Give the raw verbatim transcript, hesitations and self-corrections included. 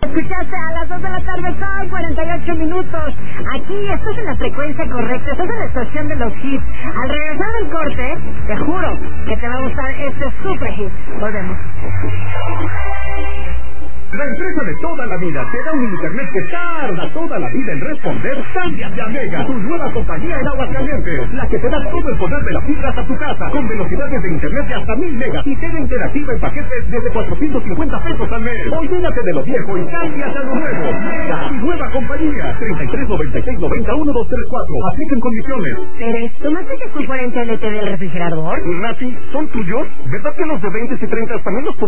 Escuchaste a las dos de la tarde con cuarenta y ocho minutos. Aquí estás en la frecuencia correcta, estás en la estación de los hits. Al regresar del corte, te juro que te va a gustar este super hit. Volvemos. La empresa de toda la vida te da un internet que tarda toda la vida en responder. Cámbiate a Mega, tu nueva compañía en Aguascalientes, la que te da todo el poder de la fibra hasta tu casa, con velocidades de internet de hasta mil megas y tele interactiva en paquetes desde cuatrocientos cincuenta pesos al mes. Olvídate de lo viejo y cámbiate a lo nuevo. Mega, tu nueva compañía. treinta y tres noventa y seis noventa uno dos tres cuatro. Aplican condiciones. Pérez, ¿tomaste que fue por el T L T del refrigerador? Nati, ¿son tuyos? ¿Verdad que los de veinte y treinta también los